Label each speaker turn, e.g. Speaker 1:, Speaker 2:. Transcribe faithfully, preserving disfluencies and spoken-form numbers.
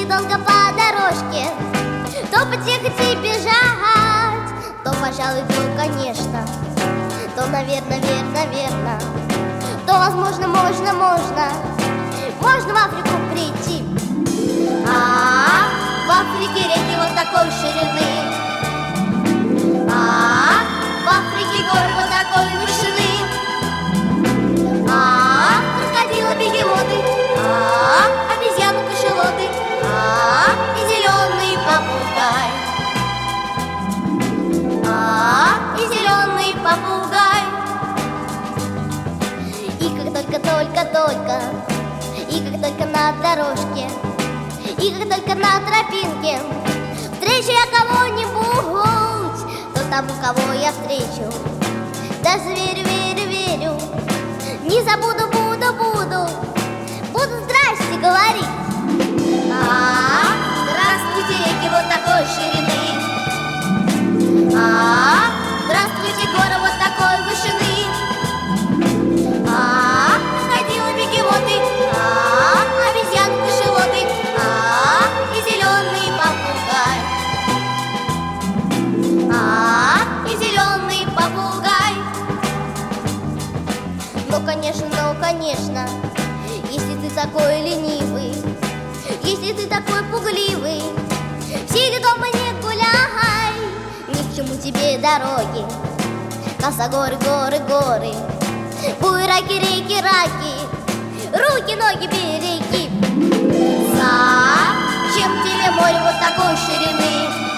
Speaker 1: долго по дорожке, то подъехать и бежать, то, пожалуй, то, конечно, то, наверное, верно, верно, то, возможно, можно, можно, можно в Африку прийти. А, в Африке реки вот такой ширины, а, в Африке горы вот такой вышины, а, крокодилы, бегемоты, а, обезьяны, кашалоты, а, и зеленый попугай, а, и зеленый попугай. И как только-только-только, и как только на дорожке, и как только на тропинке встречу я кого-нибудь, то тому, кого я встречу, даже верю, верю, верю, не забуду, буду, буду, буду здрасте говорить. А, здравствуйте, реки вот такой ширины, а, здравствуйте, горы вот такой вышины, а, крокодилы, бегемоты, а, обезьяны, кашалоты, а, и зеленый попугай, а, и зеленый попугай. Ну, конечно, ну, конечно, если ты такой ленивый, если ты такой пугливый, сиди дома, не гуляй, ни к чему тебе дороги, косогоры, горы, горы, буераки, реки, раки, руки, ноги, береги. Зачем тебе море вот такой ширины?